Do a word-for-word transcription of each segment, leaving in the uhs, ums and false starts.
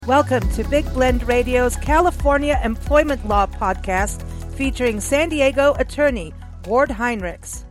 Welcome to Big Blend Radio's California Employment Law Podcast featuring San Diego attorney Ward Heinrichs.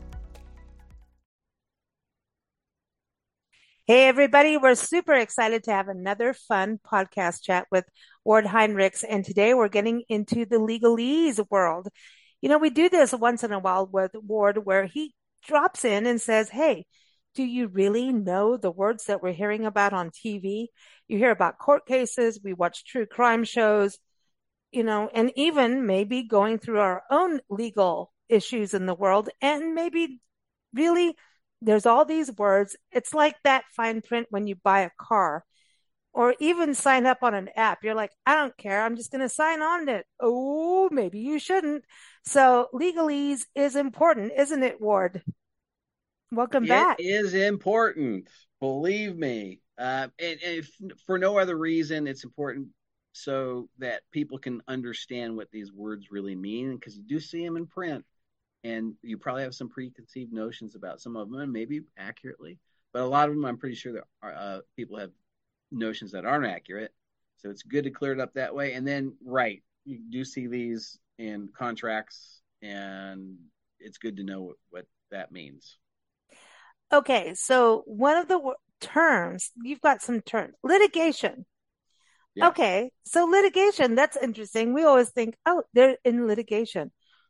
Hey everybody, we're super excited to have another fun podcast chat with Ward Heinrichs, and today we're getting into the legalese world. You know, we do this once in a while with Ward where he drops in and says, hey, do you really know the words that we're hearing about on T V? You hear about court cases, we watch true crime shows, you know, and even maybe going through our own legal issues in the world. And maybe really there's all these words. It's like that fine print when you buy a car or even sign up on an app. You're like, I don't care. I'm just going to sign on it. Oh, maybe you shouldn't. So legalese is important, isn't it, Ward? Welcome it back. It is important, believe me. Uh, and, and if, for no other reason, it's important so that people can understand what these words really mean, because you do see them in print, and you probably have some preconceived notions about some of them, and maybe accurately. But a lot of them, I'm pretty sure that are, uh, people have notions that aren't accurate. So it's good to clear it up that way. And then, right, you do see these in contracts, and it's good to know what, what that means. Okay, so one of the w- terms, you've got some terms, litigation. Yes. Okay, so litigation, that's interesting. We always think, oh, they're in litigation.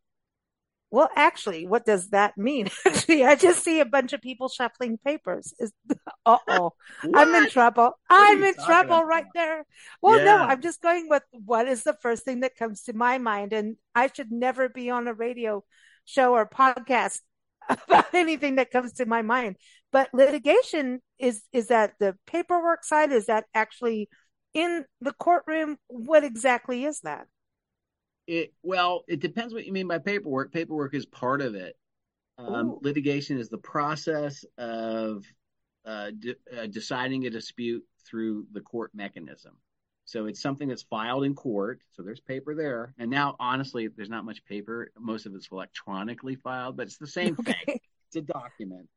Well, actually, what does that mean? Actually, I just see a bunch of people shuffling papers. Is uh-oh, I'm in trouble. I'm in trouble about? right there. Well, yeah. no, I'm just going with what is the first thing that comes to my mind. And I should never be on a radio show or podcast about anything that comes to my mind. But litigation is, is that the paperwork side? Is that actually in the courtroom? What exactly is that? It, well, it depends what you mean by paperwork. Paperwork is part of it. Um, litigation is the process of uh, de- uh, deciding a dispute through the court mechanism. So it's something that's filed in court. So there's paper there. And now, honestly, there's not much paper. Most of it's electronically filed, but it's the same Okay. thing. It's a document.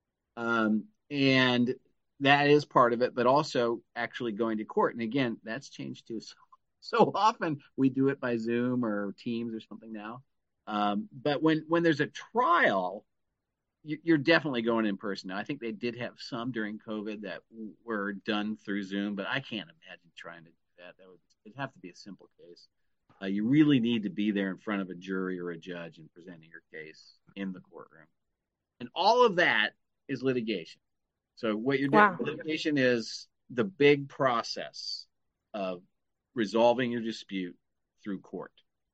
Um, and that is part of it, but also actually going to court. And again, that's changed too. So, so often we do it by Zoom or Teams or something now. Um, but when, when there's a trial, you, you're definitely going in person. Now, I think they did have some during COVID that were done through Zoom, but I can't imagine trying to do that. That would it'd have to be a simple case. Uh, you really need to be there in front of a jury or a judge and presenting your case in the courtroom. And all of that is litigation. So what you're doing, wow. Litigation is the big process of resolving your dispute through court.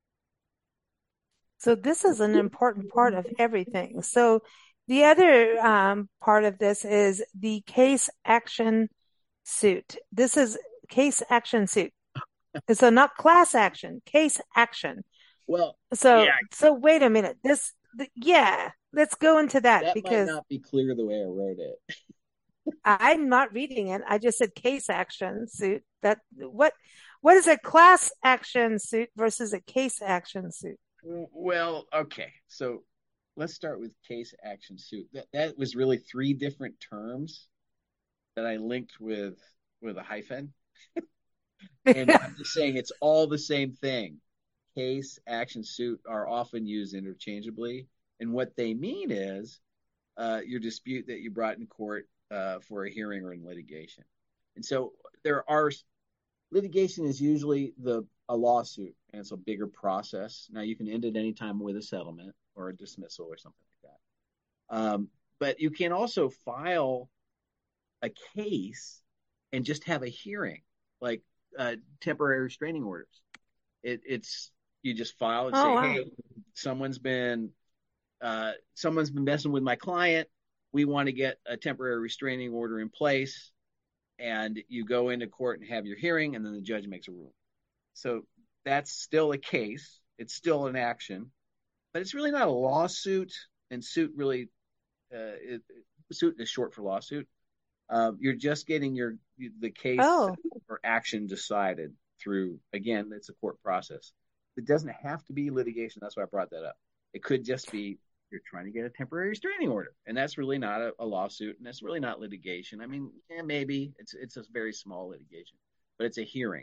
So this is an important part of everything. So the other um, part of this is the case action suit. This is case action suit. So not class action, case action. Well, so yeah. so wait a minute. This, th- yeah, let's go into that, that because might not be clear the way I wrote it. I'm not reading it. I just said case action suit. That what what is a class action suit versus a case action suit? Well, okay. So let's start with case action suit. That that was really three different terms that I linked with with a hyphen. And I'm just saying it's all the same thing. Case, action, suit are often used interchangeably. And what they mean is uh, your dispute that you brought in court uh, for a hearing or in litigation. And so there are litigation is usually the a lawsuit, and it's a bigger process. Now you can end it anytime with a settlement or a dismissal or something like that. Um, but you can also file a case and just have a hearing, like uh, temporary restraining orders. It, it's you just file and oh, say, wow. hey, someone's been uh, someone's been messing with my client. We want to get a temporary restraining order in place. And you go into court and have your hearing, and then the judge makes a ruling. So that's still a case. It's still an action, but it's really not a lawsuit. And suit really, uh, it, suit is short for lawsuit. Uh, you're just getting your the case oh. or action decided through. Again, it's a court process. It doesn't have to be litigation. That's why I brought that up. It could just be you're trying to get a temporary restraining order, and that's really not a, a lawsuit, and that's really not litigation. I mean, yeah, maybe it's it's a very small litigation, but it's a hearing.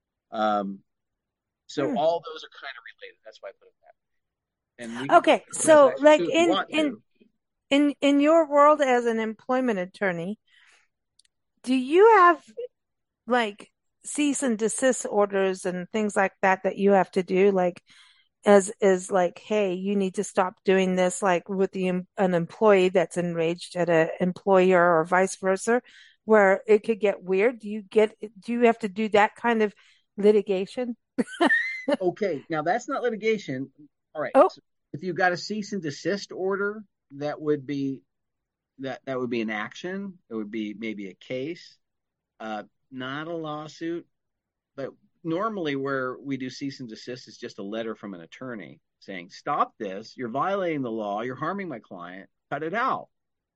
Um, so Hmm. all those are kind of related. That's why I put it that way. And we can go Okay, into class so action like suit if you in want in to. in in your world as an employment attorney, do you have like cease and desist orders and things like that that you have to do? Like as is like, hey, you need to stop doing this, like with the an employee that's enraged at an employer or vice versa, where it could get weird. Do you get, do you have to do that kind of litigation? Okay, now that's not litigation. All right, Oh, so if you got a cease and desist order, that would be that that would be an action. It would be maybe a case, uh, not a lawsuit. But normally, where we do cease and desist is just a letter from an attorney saying, "Stop this! You're violating the law. You're harming my client. Cut it out."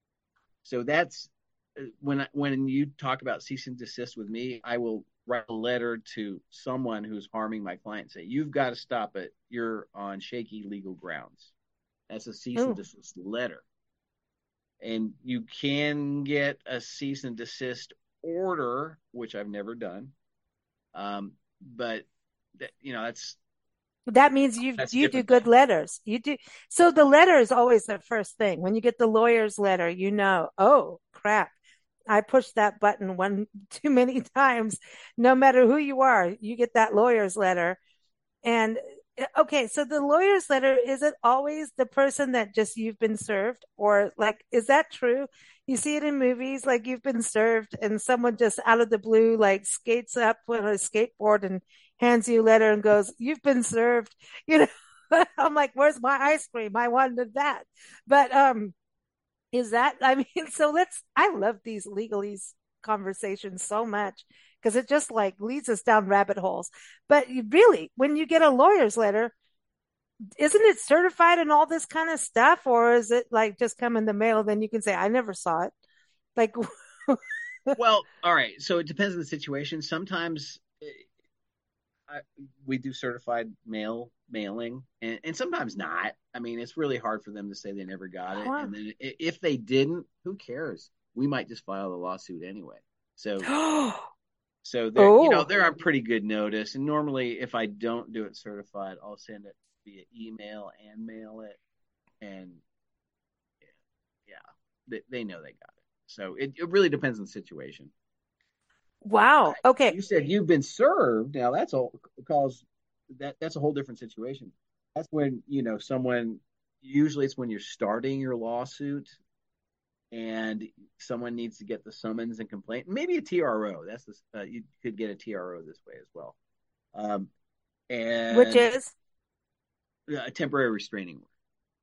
So that's uh, when when you talk about cease and desist with me, I will write a letter to someone who's harming my client. Say, "You've got to stop it. You're on shaky legal grounds." That's a cease and oh, desist letter, and you can get a cease and desist order, which I've never done. Um, but that, you know, that's that means you that's a you do different good thing. letters. You do. So the letter is always the first thing. When you get the lawyer's letter, you know, oh crap, I pushed that button one too many times. No matter who you are, you get that lawyer's letter. And uh, okay, so the lawyer's letter, is it always the person that just you've been served? Or like, is that true? You see it in movies, like you've been served and someone just out of the blue, like skates up on a skateboard and hands you a letter and goes, you've been served. You know, I'm like, where's my ice cream? I wanted that. But, um, is that, I mean, so let's, I love these legalese conversations so much because it just like leads us down rabbit holes. But you really, when you get a lawyer's letter, isn't it certified and all this kind of stuff? Or is it like just come in the mail? Then you can say, I never saw it. Like, Well, all right. So it depends on the situation. Sometimes eh, I, we do certified mail mailing, and, and sometimes not. I mean, it's really hard for them to say they never got it, wow. and then if they didn't, who cares? We might just file the lawsuit anyway. So, so there, you know, Oh, they're on pretty good notice. And normally, if I don't do it certified, I'll send it via email and mail it, and yeah, they, they know they got it. So it, it really depends on the situation. wow. Okay. You said you've been served. Now that's all because that that's a whole different situation. That's when, you know, someone, usually it's when you're starting your lawsuit and someone needs to get the summons and complaint. Maybe a T R O. That's the, uh, you could get a T R O this way as well. Um, Which and is, a temporary restraining order.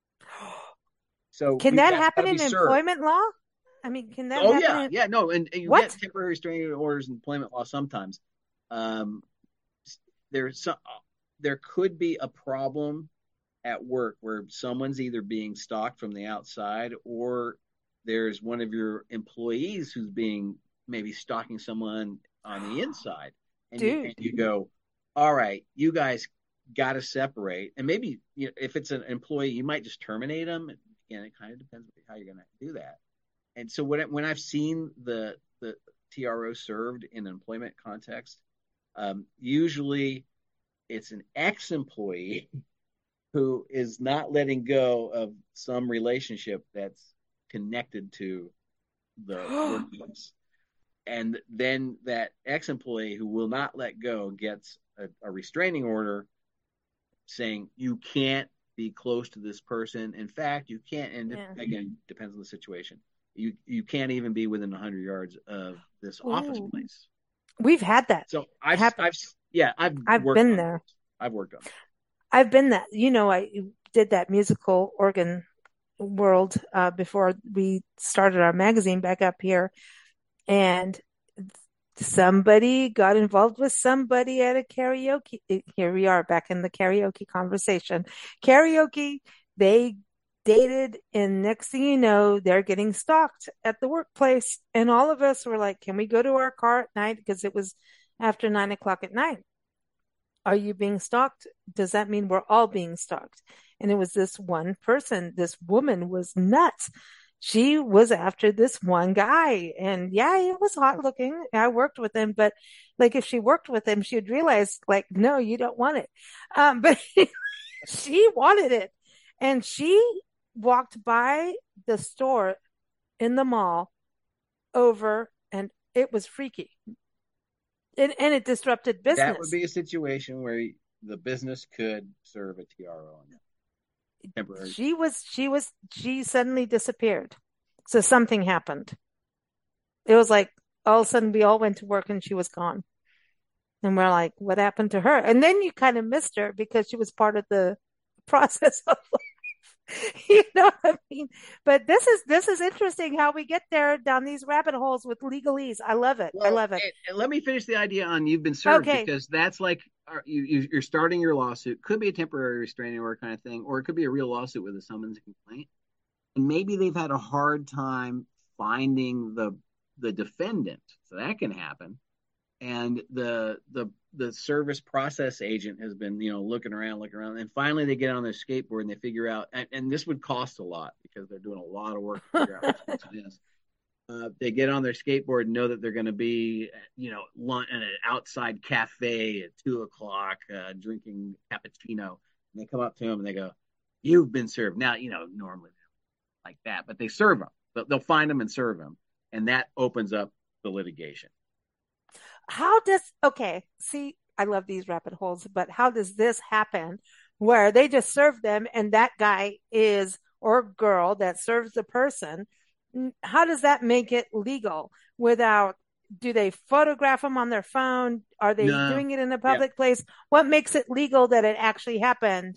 So can we've that got happen to be in served. employment law? I mean, can that Oh happen yeah, in yeah, no, and, and you what? get temporary restraining orders in employment law sometimes. Um, there's some, there could be a problem at work where someone's either being stalked from the outside or there's one of your employees who's being maybe stalking someone on the inside, and you and Dude. you go, all right, you guys got to separate, and maybe, you know, if it's an employee, you might just terminate them. Again, it kind of depends how you're going to do that. And so when when I've seen the the T R O served in an employment context, um, usually it's an ex-employee who is not letting go of some relationship that's connected to the workplace. And then that ex-employee who will not let go gets a, a restraining order saying you can't be close to this person. In fact, you can't. And it, Yeah. again, depends on the situation. You you can't even be within one hundred yards of this office Ooh, place. we've had that So I've happen. I've yeah I've I've worked been on there. those. I've worked on I've been that. You know, I did that musical organ world uh, before we started our magazine back up here, and somebody got involved with somebody at a karaoke. Here we are back in the karaoke conversation. Karaoke, they dated, and next thing you know, they're getting stalked at the workplace. And all of us were like, can we go to our car at night? Because it was after nine o'clock at night. Are you being stalked? Does that mean we're all being stalked? And it was this one person. This woman was nuts. she was after this one guy. And yeah, he was hot looking. I worked with him, but like if she worked with him, she'd realize like, no, you don't want it. Um, but she wanted it. And she walked by the store in the mall over and it was freaky. And, and it disrupted That would business. be a situation where the business could serve a T R O on temporary. She was, she was, she suddenly disappeared. So something happened. It was like all of a sudden we all went to work and she was gone. And we're like, what happened to her? And then you kind of missed her because she was part of the process of you know what I mean? But this is this is interesting how we get there down these rabbit holes with legalese. I love it. I Well, love it. and, and let me finish the idea on you've been served Okay. because that's like uh, you, you you're starting your lawsuit. Could be a temporary restraining order kind of thing, or it could be a real lawsuit with a summons and complaint. And maybe they've had a hard time finding the the defendant, so that can happen. And the the the service process agent has been you know looking around, looking around, and finally they get on their skateboard and they figure out, and, and this would cost a lot because they're doing a lot of work to figure out which person it is. Uh, they get on their skateboard and know that they're going to be, you know, lunch in an outside cafe at two o'clock, uh, drinking cappuccino. And they come up to them and they go, "You've been served." Now, you know, normally like that, but they serve them. They'll find them and serve them, and that opens up the litigation. How does okay, see, I love these rabbit holes, but how does this happen where they just serve them and that guy is or girl that serves the person? How does that make it legal without do they photograph them on their phone? Are they No, doing it in a yeah. public place? What makes it legal that it actually happened?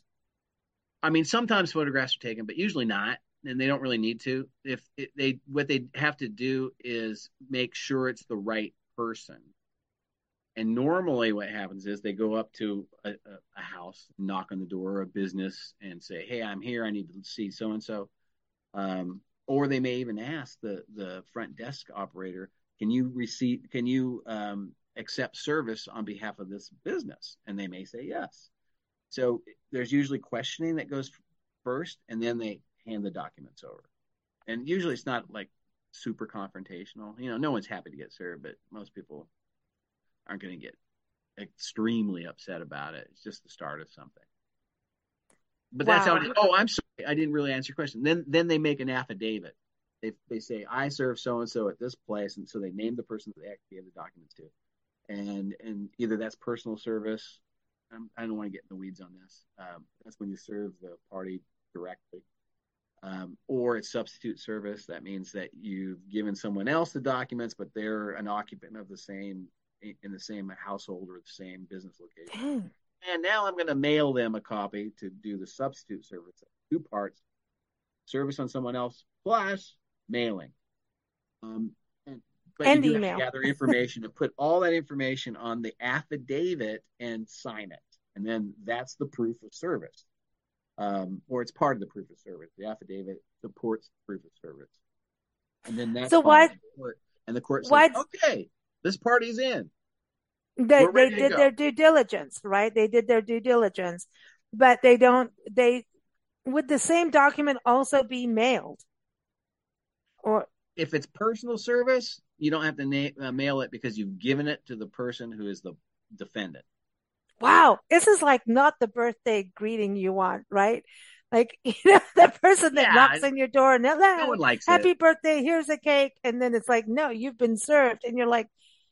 I mean, sometimes photographs are taken, but usually not, and they don't really need to. If it, they, what they have to do is make sure it's the right person. And normally, what happens is they go up to a, a, a house, knock on the door, a business, and say, "Hey, I'm here. I need to see so and so." Or they may even ask the the front desk operator, "Can you receive? Can you um, accept service on behalf of this business?" And they may say yes. So there's usually questioning that goes first, and then they hand the documents over. And usually it's not like super confrontational. You know, no one's happy to get served, but most people aren't going to get extremely upset about it. It's just the start of something. But that's how Wow. it is. Oh, I'm sorry. I didn't really answer your question. Then then they make an affidavit. They they say, "I serve so and so at this place," and so they name the person that they actually gave the documents to. And and either that's personal service. I'm, I don't want to get in the weeds on this. Um, that's when you serve the party directly. Um, or it's substitute service. That means that you've given someone else the documents, but they're an occupant of the same in the same household or the same business location. Dang. And now I'm going to mail them a copy to do the substitute service. Two parts: service on someone else plus mailing. Um, and, but you And do have to email. gather information and put all that information on the affidavit and sign it, and then that's the proof of service. Um, or it's part of the proof of service. The affidavit supports the proof of service, and then that's So filed why in court. And the court says, why "Okay, this party's in. they We're they ready to did their go." due diligence, right? They did their due diligence, but they don't they would the same document also be mailed? Or If it's personal service, you don't have to na- uh, mail it because you've given it to the person who is the defendant. wow, this is like not the birthday greeting you want, right? Like, you know, the person that Yeah, knocks on your door and they're no like, one likes it. happy birthday, here's a cake. And then it's like, no, you've been served. And you're like,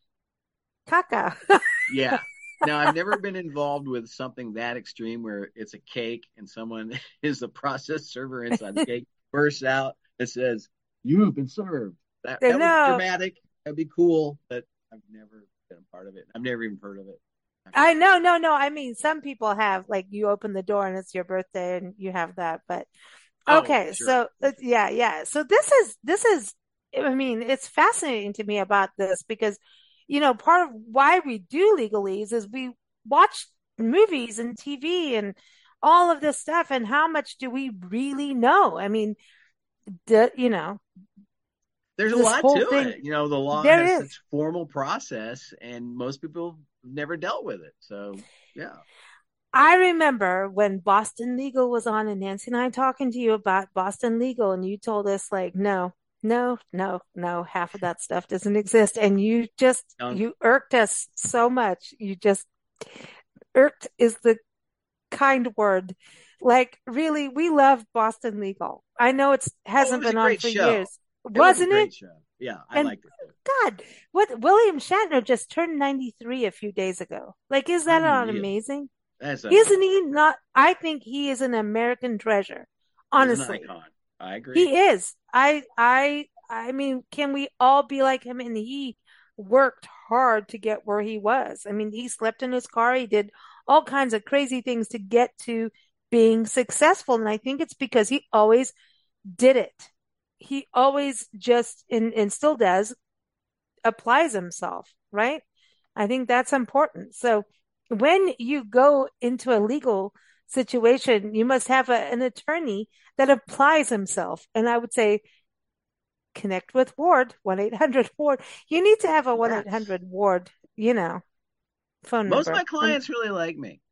caca. Yeah. Now, I've never been involved with something that extreme where it's a cake and someone is the process server inside the cake, bursts out and says, "You've been served." That that would be No, dramatic. That'd be cool, but I've never been a part of it. I've never even heard of it. I know, no, no. I mean, some people have like you open the door and it's your birthday and you have that, but Oh, okay. sure. So uh, yeah, yeah. So this is, this is, I mean, it's fascinating to me about this because, you know, part of why we do legalese is we watch movies and T V and all of this stuff. And how much do we really know? I mean, the, you know, There's a this lot whole to thing, it. You know, the law there has is. such formal process, and most people have never dealt with it. So, yeah. I remember when Boston Legal was on and Nancy and I talking to you about Boston Legal, and you told us like, no, no, no, no, half of that stuff doesn't exist. And you just, Um, you irked us so much. You just irked is the kind word. Like, really, we love Boston Legal. I know it's oh, it hasn't was a been on great for show. years, It was a wasn't it? great show. Yeah, I And liked it too. God, what William Shatner just turned ninety-three a few days ago. Like, is that not Unreal. amazing? That's Isn't unreal. he not? I think he is an American treasure. He's an Honestly, icon. I agree. he is. I, I, I mean, can we all be like him? And he worked hard to get where he was. I mean, he slept in his car. He did all kinds of crazy things to get to being successful. And I think it's because he always did it. He always just, and, and still does, applies himself, right? I think that's important. So when you go into a legal situation, you must have a, an attorney that applies himself. And I would say connect with Ward, one eight hundred Ward. You need to have a Yes. one eight hundred Ward, you know, phone Most of number. my And clients really like me.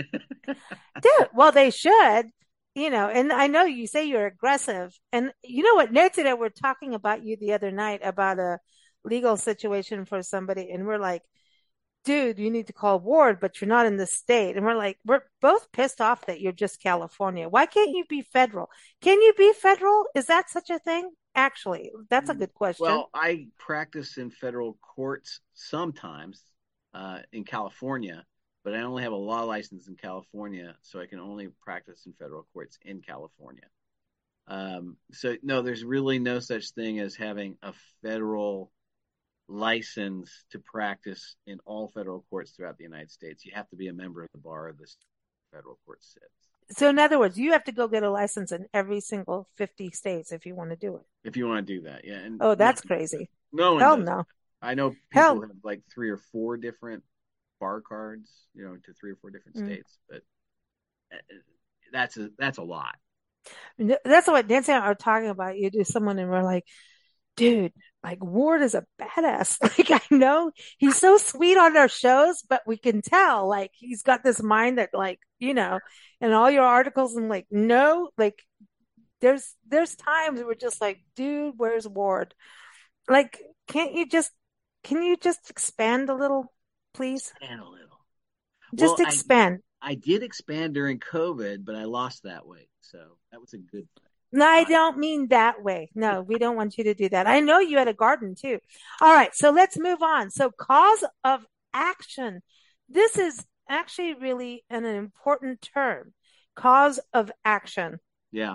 dude, well, they should, you know, and I know you say you're aggressive. And you know what, Nancy and I were talking about you the other night about a legal situation for somebody. And we're like, dude, you need to call Ward, but you're not in the state. And we're like, we're both pissed off that you're just California. Why can't you be federal? Can you be federal? Is that such a thing? Actually, that's a good question. Well, I practice in federal courts sometimes uh, in California, but I only have a law license in California, so I can only practice in federal courts in California. Um, so, no, there's really no such thing as having a federal license to practice in all federal courts throughout the United States. You have to be a member of the bar of the federal court sits. So, in other words, you have to go get a license in every single fifty states if you want to do it. If you want to do that, yeah, and Oh, no that's one does that. crazy. No one Hell does no. that. I know people Hell. have like three or four different bar cards, you know, to three or four different Mm. states, but uh, that's a that's a lot. That's what Nancy and I are talking about. You do someone and we're like, dude, like Ward is a badass. Like I know he's so sweet on our shows, but we can tell like he's got this mind that like, you know, and all your articles and like, no, like there's there's times we're just like, dude, where's Ward? Like, can't you just can you just expand a little, please? Expand a little. Well, Just I expand. I did expand during COVID, but I lost that weight, so that was a good thing. No, I I, don't mean that way. No, we don't want you to do that. I know you had a garden too. All right, so let's move on. So, cause of action. This is actually really an, an important term. Cause of action. yeah.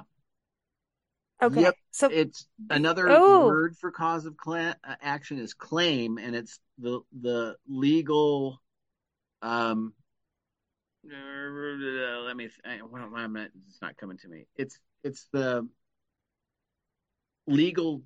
Okay, Yep. so It's the, another oh, word for cause of cla- uh, action is claim, and it's the the legal. Um, let me. Well, I'm not, it's not coming to me. It's it's the legal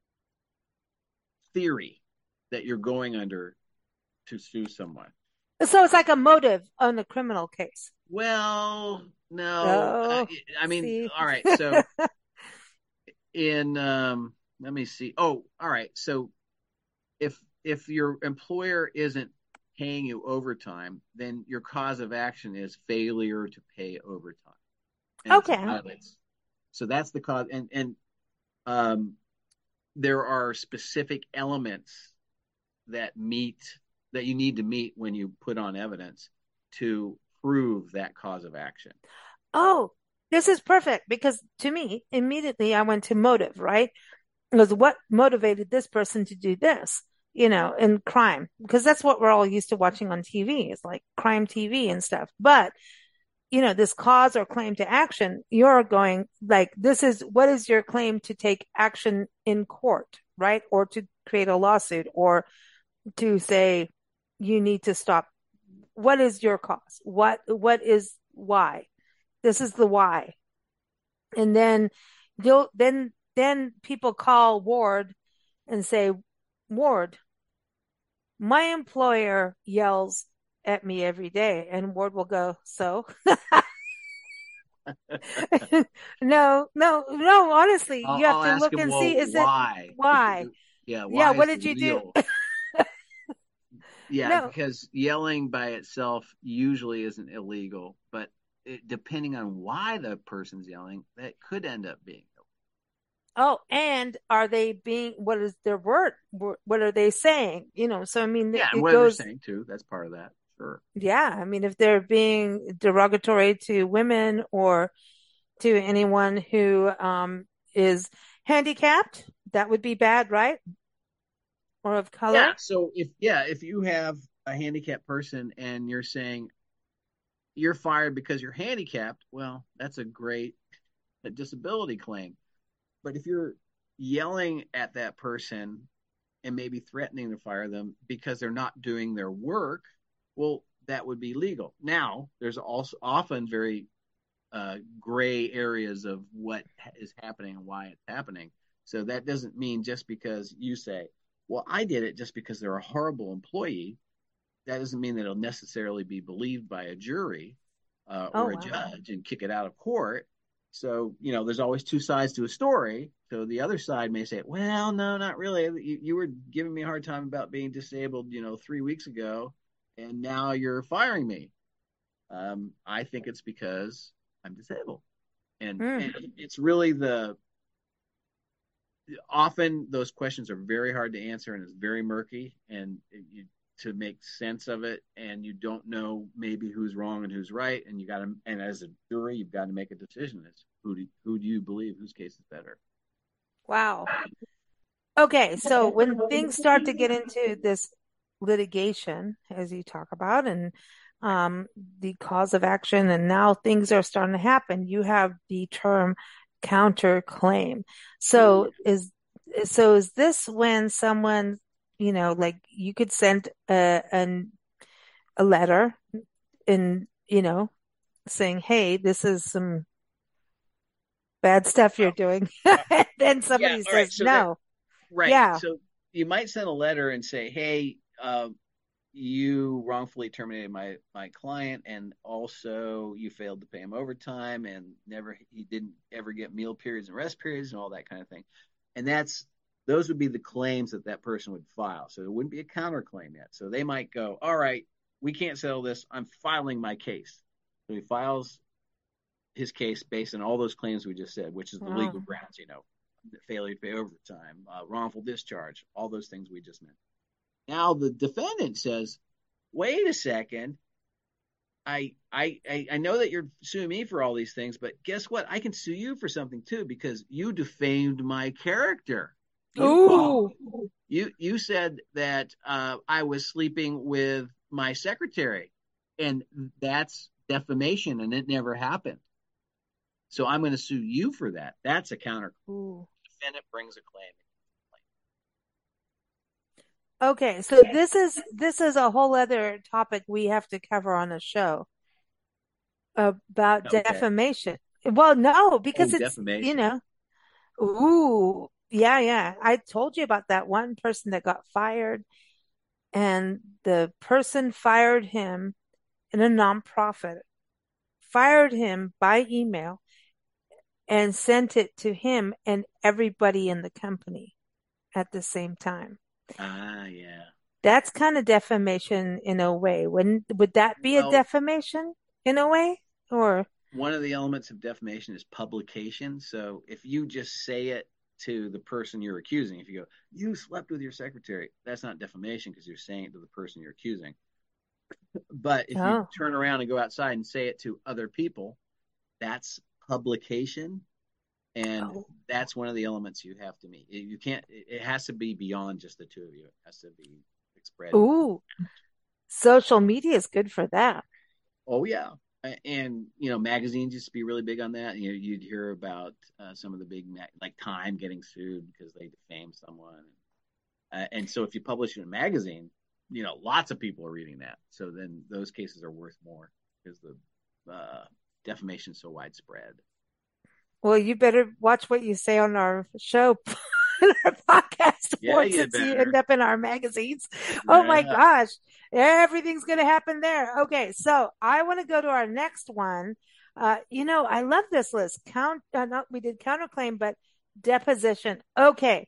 theory that you're going under to sue someone. so it's like a motive on a criminal case. Well, no. I, Oh, I mean, see. all right. So in um, let me see. Oh, all right. So if if your employer isn't paying you overtime, then your cause of action is failure to pay overtime, and it's Okay. violates. So that's the cause, and and um, there are specific elements that meet that you need to meet when you put on evidence to prove that cause of action. Oh, this is perfect because to me, immediately I went to motive, right? Was what motivated this person to do this, you know, in crime, because that's what we're all used to watching on T V. It's like crime T V and stuff. But, you know, this cause or claim to action, you're going like, this is what is your claim to take action in court, right? Or to create a lawsuit or to say you need to stop. What is your cause? What, what is why? This is the why. And then you'll, then, then people call Ward and say, Ward, my employer yells at me every day. And Ward will go, so? no, no, no, honestly, I'll, you have I'll to ask look him, and well, see, is it why? why? Yeah, Yeah, why what is the did you do? real? Yeah, No. because yelling by itself usually isn't illegal, but it, depending on why the person's yelling, that could end up being. Oh, and are they being, what is their word? Wh- What are they saying? You know, so I mean, Yeah, and it what they're goes, saying too. That's part of that. Sure. yeah. I mean, if they're being derogatory to women or to anyone who um, is handicapped, that would be bad, right? Or of Yeah. color. So if yeah, if you have a handicapped person and you're saying you're fired because you're handicapped, well, that's a great a disability claim. But if you're yelling at that person and maybe threatening to fire them because they're not doing their work, well, that would be legal. Now, there's also often very uh, gray areas of what is happening and why it's happening. So that doesn't mean just because you say, well, I did it just because they're a horrible employee, that doesn't mean that it'll necessarily be believed by a jury uh, Oh, or a wow. judge and kick it out of court. So, you know, there's always two sides to a story. So the other side may say, well, no, not really. You, you were giving me a hard time about being disabled, you know, three weeks ago, and now you're firing me. Um, I think it's because I'm disabled. And, Mm. and it's really the often those questions are very hard to answer and it's very murky and you, to make sense of it and you don't know maybe who's wrong and who's right and you got to and as a jury you've got to make a decision as who do who do you believe whose case is better. Wow. Okay, so when things start to get into this litigation, as you talk about, and Right. um, the cause of action, and now things are starting to happen, you have the term counterclaim. Ooh, So is so is this when someone, you know, like you could send a an, a letter in, you know, saying, "Hey, this is some bad stuff you're well, doing," uh, and then yeah, somebody all right, says so there no. right, Yeah. so you might send a letter and say, hey, uh, you wrongfully terminated my my client and also you failed to pay him overtime and never he didn't ever get meal periods and rest periods and all that kind of thing, and that's those would be the claims that that person would file. So it wouldn't be a counterclaim yet. So they might go, all right, we can't settle this, I'm filing my case. So he files his case based on all those claims we just said, which is the legal Oh. grounds, you know, failure to pay overtime, uh, wrongful discharge, all those things we just mentioned. Now the defendant says, "Wait a second, I I I know that you're suing me for all these things, but guess what? I can sue you for something too because you defamed my character. You called Ooh. you you said that uh, I was sleeping with my secretary, and that's defamation, and it never happened. So I'm going to sue you for that. That's a counter. Ooh. Defendant brings a claim. Okay, so this is this is a whole other topic we have to cover on a show about Okay. defamation. Well, no, Oh, because it's, you defamation. know, ooh, yeah, yeah. I told you about that one person that got fired, and the person fired him in a nonprofit, fired him by email and sent it to him and everybody in the company at the same time. Ah, yeah. That's kind of defamation in a way. Wouldn't, would that be a Well, defamation in a way? Or, one of the elements of defamation is publication. So if you just say it to the person you're accusing, if you go, you slept with your secretary, that's not defamation because you're saying it to the person you're accusing. But if you oh, turn around and go outside and say it to other people, that's publication. And oh, that's one of the elements you have to meet. You can't, it has to be beyond just the two of you. It has to be spread. ooh, social media is good for that. Oh yeah, and you know magazines used to be really big on that. You know, you'd hear about uh, some of the big ma- like Time getting sued because they defamed someone, uh, and so if you publish it in a magazine, you know lots of people are reading that. So then those cases are worth more because the uh, defamation is so widespread. Well, you better watch what you say on our show, on our podcast, Yeah, or you since you end better. up in our magazines. Oh my Yeah. gosh, everything's going to happen there. Okay, so I want to go to our next one. Uh, you know, I love this list. Count, uh, not we did counterclaim, but deposition. Okay,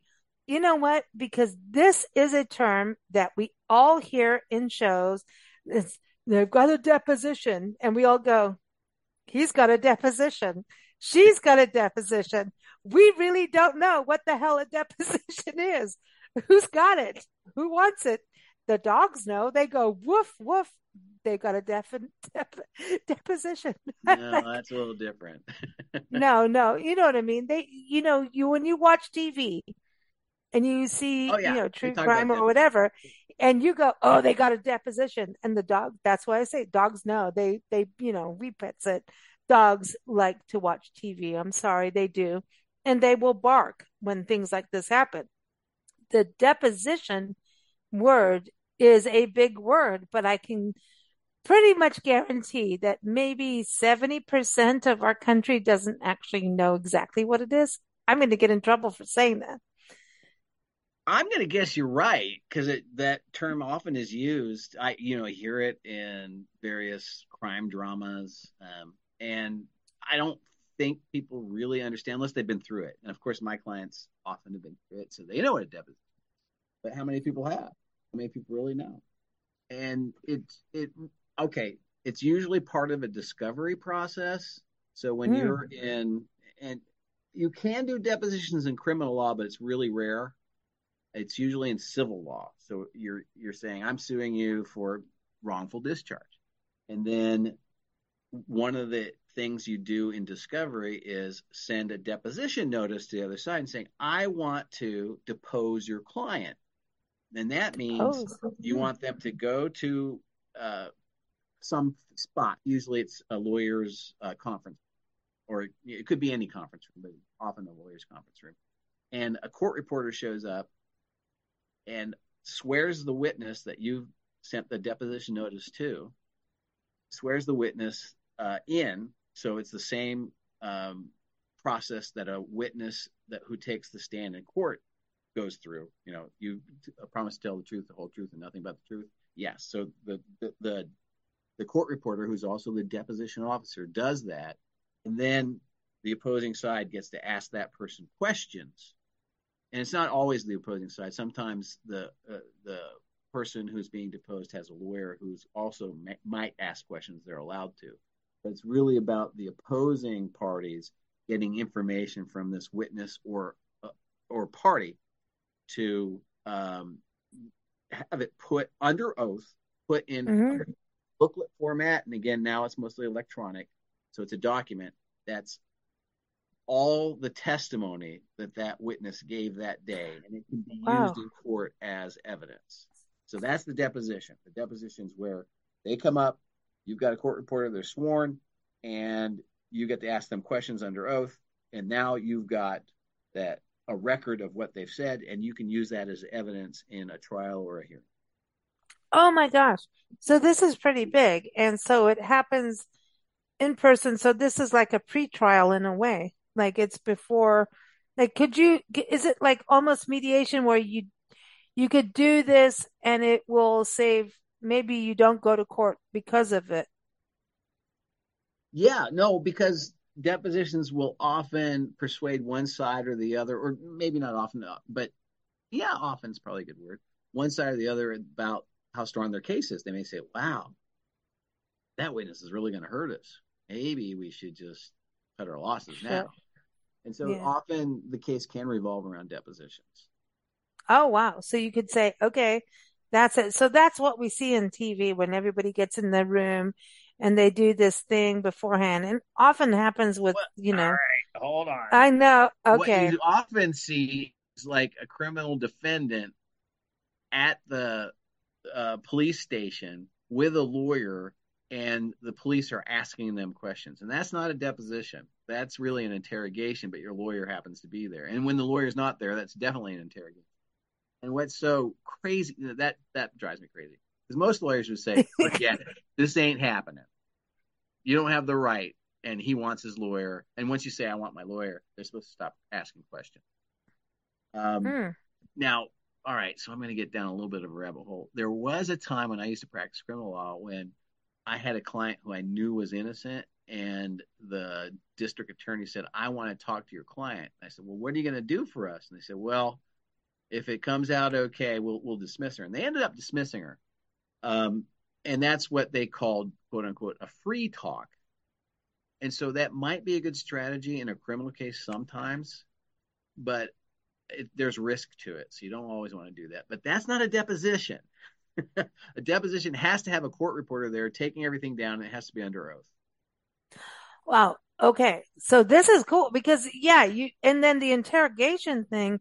You know what? Because this is a term that we all hear in shows. It's, they've got a deposition, and we all go, he's got a deposition. She's got a deposition. We really don't know what the hell a deposition is. Who's got it? Who wants it? The dogs know. They go woof woof. They got a defi- dep- deposition. No, Like, that's a little different. no, no. You know what I mean? They, you know, you when you watch T V and you Oh see, you yeah, know, they true talk about crime or deposition. whatever, and you go, oh, they got a deposition. And the dog, that's why I say dogs know. They, they, you know, we pets it. Dogs like to watch T V. I'm sorry, they do. And they will bark when things like this happen. The deposition word is a big word, but I can pretty much guarantee that maybe seventy percent of our country doesn't actually know exactly what it is. I'm going to get in trouble for saying that. I'm going to guess you're right because that term often is used. I, you know, hear it in various crime dramas, um, and I don't think people really understand unless they've been through it. And of course, my clients often have been through it, so they know what a debt is. But how many people have? How many people really know? And it's it okay. It's usually part of a discovery process. So when Mm. you're in, and you can do depositions in criminal law, but it's really rare. It's usually in civil law. So you're you're saying I'm suing you for wrongful discharge. And then one of the things you do in discovery is send a deposition notice to the other side and saying, I want to depose your client. And that means Oh, you want them to go to uh, some spot. Usually it's a lawyer's uh, conference, or it could be any conference room, but often the lawyer's conference room. And a court reporter shows up and swears the witness that you sent the deposition notice to, swears the witness uh, in. So it's the same um, process that a witness that who takes the stand in court goes through. You know, you promise to tell the truth, the whole truth, and nothing but the truth. Yes. So the the the, the court reporter, who's also the deposition officer, does that, and then the opposing side gets to ask that person questions. And it's not always the opposing side. Sometimes the uh, the person who's being deposed has a lawyer who's also may, might ask questions they're allowed to. But it's really about the opposing parties getting information from this witness or uh, or party to um, have it put under oath, put in mm-hmm. booklet format. And again, now it's mostly electronic. So it's a document that's all the testimony that that witness gave that day, and it can be used Wow. in court as evidence. So that's the deposition. The deposition is where they come up, you've got a court reporter, they're sworn, and you get to ask them questions under oath, and now you've got that a record of what they've said, and you can use that as evidence in a trial or a hearing. Oh my gosh. So this is pretty big. And so it happens in person. So this is like a pre-trial in a way. Like it's before, like, could you, is it like almost mediation where you, you could do this and it will save, maybe you don't go to court because of it? Yeah, no, because depositions will often persuade one side or the other, or maybe not often, uh, but yeah, often is probably a good word. One side or the other about how strong their case is. They may say, wow, that witness is really going to hurt us. Maybe we should just cut our losses Sure. now. And so Yeah. often the case can revolve around depositions. Oh, wow. So you could say, okay, that's it. So that's what we see in T V when everybody gets in the room and they do this thing beforehand. And often happens with, Well, you all know, right, hold on. I know. What Okay. you often see is like a criminal defendant at the uh, police station with a lawyer, and the police are asking them questions. And that's not a deposition. That's really an interrogation, but your lawyer happens to be there. And when the lawyer's not there, that's definitely an interrogation. And what's so crazy, that that drives me crazy. Because most lawyers would say, forget it. This ain't happening. You don't have the right. And he wants his lawyer. And once you say, I want my lawyer, they're supposed to stop asking questions. Um, Hmm. now, all right, so I'm going to get down a little bit of a rabbit hole. There was a time when I used to practice criminal law when I had a client who I knew was innocent, and the district attorney said, I want to talk to your client. I said, well, what are you going to do for us? And they said, well, If it comes out okay, we'll we'll dismiss her. And they ended up dismissing her. Um, and that's what they called, quote unquote, a free talk. And so that might be a good strategy in a criminal case sometimes, but it, there's risk to it. So you don't always want to do that. But that's not a deposition. A deposition has to have a court reporter there taking everything down, and it has to be under oath. Wow. Okay. So this is cool because yeah, you and then the interrogation thing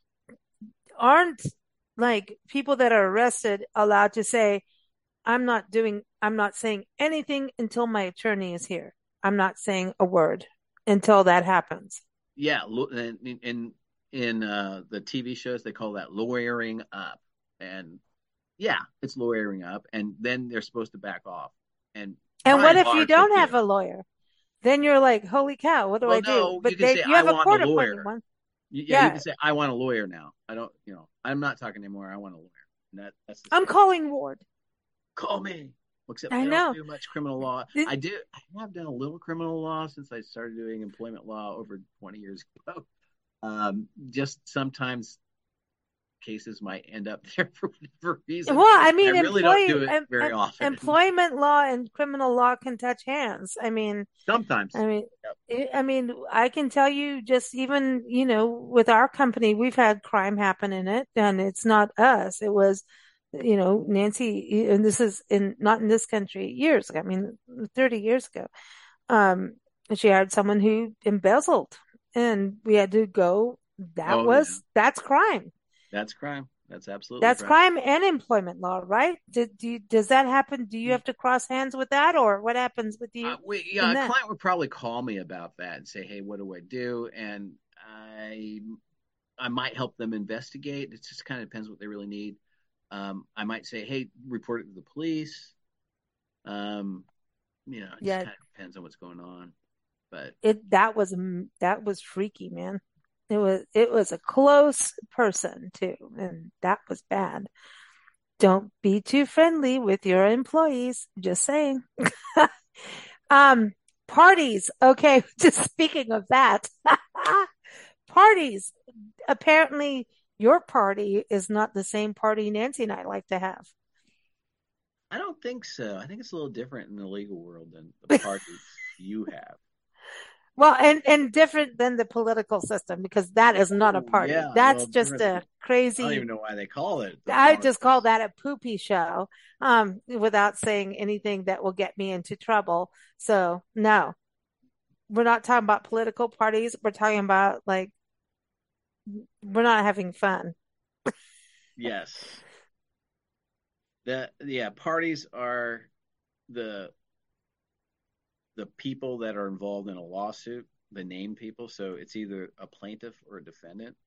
aren't like people that are arrested allowed to say, I'm not doing, I'm not saying anything until my attorney is here. I'm not saying a word until that happens. Yeah, in in, in uh, the T V shows they call that lawyering up, and yeah, it's lawyering up, and then they're supposed to back off. And And what if you bars will don't do have it. a lawyer? Then you're like, holy cow, what do Well, I do? no, But you can they, say you I have a want a court appointed lawyer. one. Yeah, you Yeah. can say I want a lawyer now. I don't, you know, I'm not talking anymore. I want a lawyer. And that that's the I'm same. calling Ward. Call me. Except I I don't know. do much criminal law. It- I do. I have done a little criminal law since I started doing employment law over twenty years ago. Um, just sometimes cases might end up there for whatever reason. Well, I I mean, really don't employ, do it em, very em, often. employment law and criminal law can touch hands. I mean, Sometimes. I mean, Yep. I I mean, I can tell you just even, you know, with our company, we've had crime happen in it and it's not us. It was, you know, Nancy, and this is in, not in this country years ago. I mean, thirty years ago. Um, she hired someone who embezzled and we had to go. That Oh yeah, was, that's crime. that's crime. That's absolutely That's crime. crime and employment law, right? Did, do you, does that happen? Do you have to cross hands with that or what happens with Uh, you we, yeah, in a that? client would probably call me about that and say, "Hey, what do I do?" And I, I might help them investigate. It just kind of depends what they really need. Um, I might say, "Hey, report it to the police." Um, you know, it just Yeah, kind of depends on what's going on. But it that was mm, that was freaky, man. It was it was a close person too, and that was bad. Don't be too friendly with your employees. Just saying. Um, parties. Okay, just speaking of that, parties. Apparently, your party is not the same party Nancy and I like to have. I don't think so. I think it's a little different in the legal world than the parties you have. Well, and and different than the political system because that is not a Oh party. yeah, That's well, just different. a I don't even crazy. know why they call it the I just call parties. that a poopy show, um, without saying anything that will get me into trouble. So no, we're not talking about political parties. We're talking about like we're not having fun. Yes, the yeah parties are the the people that are involved in a lawsuit, the named people. So it's either a plaintiff or a defendant.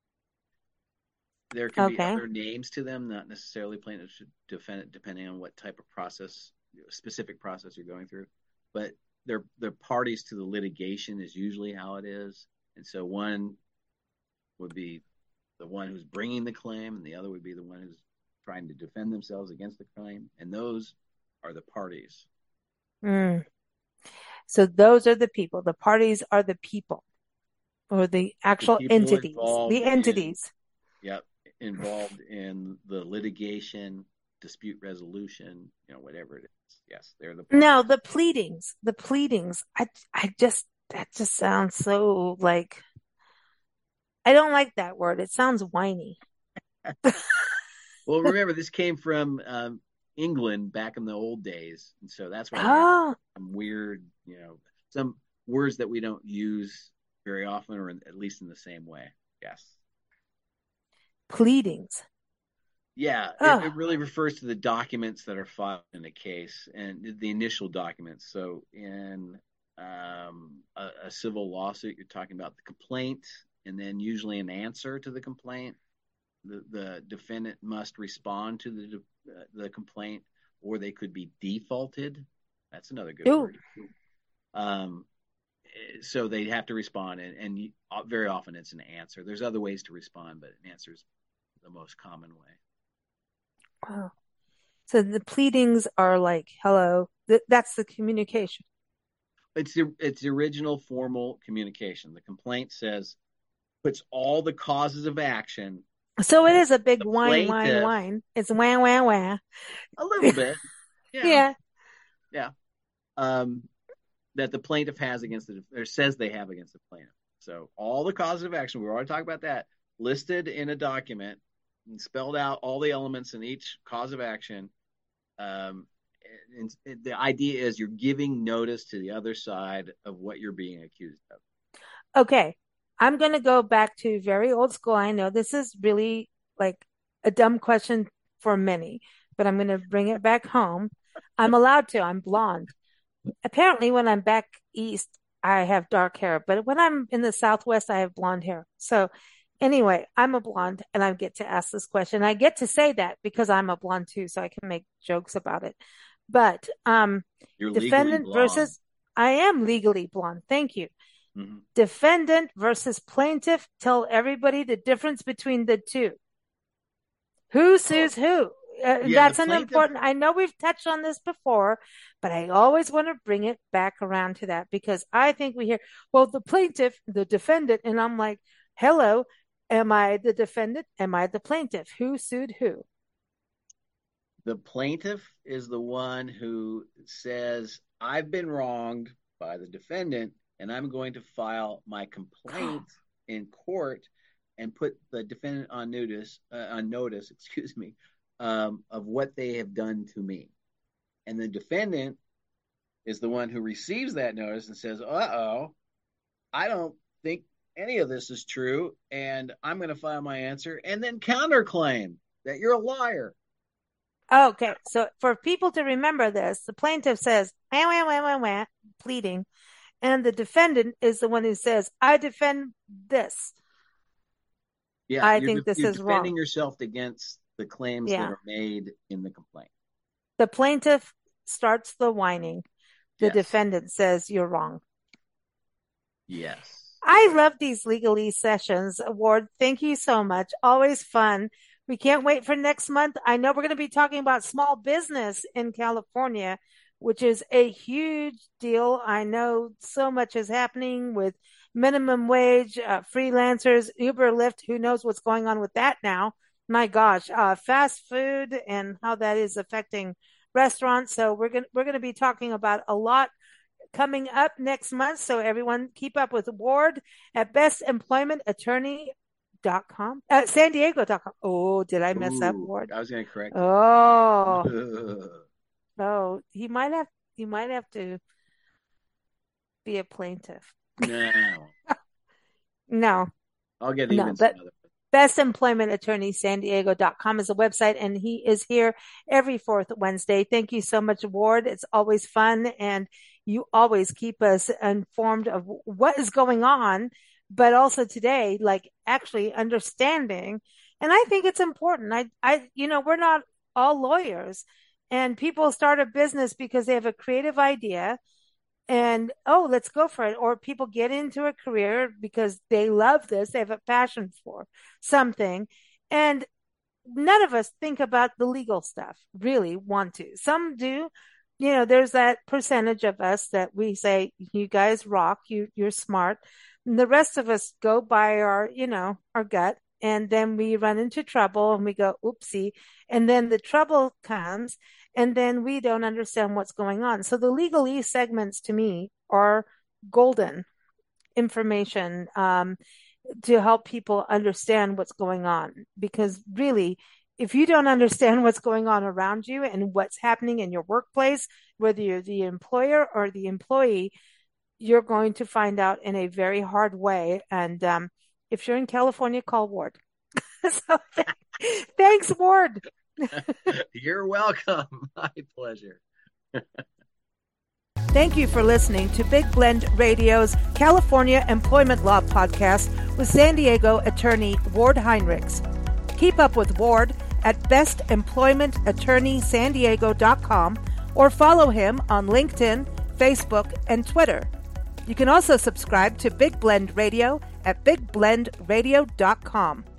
There can be Okay. other names to them, not necessarily plaintiff or defendant, depending on what type of process, specific process you're going through. But they're they're parties to the litigation is usually how it is. And so one would be the one who's bringing the claim, and the other would be the one who's trying to defend themselves against the claim. And those are the parties. Mm. So those are the people. The parties are the people or the The actual people entities. involved The in entities. yep, involved in the litigation, dispute resolution, you know, whatever it is. Yes, they're the parties. No, the pleadings. The pleadings. I I just that just sounds so like I don't like that word. It sounds whiny. Well, remember this came from um, England back in the old days, and so that's why they have Oh, some weird, you know, some words that we don't use very often, or in, at least in the same way. Yes. pleadings. Yeah, it, Oh, it really refers to the documents that are filed in a case and the initial documents. So in um, a, a civil lawsuit, you're talking about the complaint and then usually an answer to the complaint. The, the defendant must respond to the uh, the complaint, or they could be defaulted. That's another good ooh. word. Um, so they have to respond, and, and you, very often it's an answer. There's other ways to respond, but an answer is the most common way. Wow. So the pleadings are like, hello. Th- that's the communication. It's the it's the original formal communication. The complaint says puts all the causes of action So it is a big The whine, whine, plaintiff, whine. It's wah, wah, wah. a little bit, yeah, Yeah. yeah. Um, that the plaintiff has against the or says they have against the plaintiff. So all the causes of action, we already talked about that, listed in a document and spelled out all the elements in each cause of action. Um, and, and the idea is you're giving notice to the other side of what you're being accused of. Okay. I'm going to go back to very old school. I know this is really like a dumb question for many, but I'm going to bring it back home. I'm allowed to. I'm blonde. Apparently, when I'm back east, I have dark hair, but when I'm in the Southwest, I have blonde hair. So anyway, I'm a blonde and I get to ask this question. I get to say that because I'm a blonde too, so I can make jokes about it. But um, You're defendant versus, I am legally blonde. Thank you. Mm-hmm. Defendant versus plaintiff. Tell everybody the difference between the two. Who sues oh. who? Uh, yeah, that's an important, I know we've touched on this before, but I always want to bring it back around to that because I think we hear, well, the plaintiff, the defendant, and I'm like, hello, am I the defendant? Am I the plaintiff? Who sued who? The plaintiff is the one who says, I've been wronged by the defendant and I'm going to file my complaint in court and put the defendant on notice, uh, on notice, excuse me, Um, of what they have done to me. And the defendant is the one who receives that notice and says, uh-oh, I don't think any of this is true, and I'm going to file my answer and then counterclaim that you're a liar. Okay, so for people to remember this, the plaintiff says, wah, wah, wah, wah, wah, pleading, and the defendant is the one who says, I defend this. Yeah, I think de- this you're is defending wrong. yourself against the claims yeah. that are made in the complaint. The plaintiff starts the whining. The yes. defendant says you're wrong. Yes. I love these legalese sessions, Ward. Thank you so much. Always fun. We can't wait for next month. I know we're going to be talking about small business in California, which is a huge deal. I know so much is happening with minimum wage, uh, freelancers, Uber, Lyft. Who knows what's going on with that now? My gosh, uh, fast food and how that is affecting restaurants. So we're going we're going to be talking about a lot coming up next month. So everyone keep up with Ward at best employment attorney dot com, uh, san diego dot com. Oh, did I mess Ooh, up, Ward? I was going to correct. Oh, oh, he might have, he might have to be a plaintiff. No, no, I'll get even no, but best employment attorney san diego dot com is a website, and he is here every fourth Wednesday. Thank you so much, Ward. It's always fun, and you always keep us informed of what is going on, but also today, like actually understanding. And I think it's important. I, I, you know, we're not all lawyers, and people start a business because they have a creative idea and, oh, let's go for it. Or people get into a career because they love this. They have a passion for something. And none of us think about the legal stuff, really want to. Some do. You know, there's that percentage of us that we say, you guys rock, you, you're smart. And the rest of us go by our, you know, our gut. And then we run into trouble and we go, oopsie. And then the trouble comes and then we don't understand what's going on. So the legalese segments to me are golden information um, to help people understand what's going on. Because really, if you don't understand what's going on around you and what's happening in your workplace, whether you're the employer or the employee, you're going to find out in a very hard way. And um, if you're in California, call Ward. So th- thanks, Ward. You're welcome. My pleasure. Thank you for listening to Big Blend Radio's California Employment Law Podcast with San Diego attorney Ward Heinrichs. Keep up with Ward at best employment attorney san diego dot com or follow him on LinkedIn, Facebook, and Twitter. You can also subscribe to Big Blend Radio at big blend radio dot com.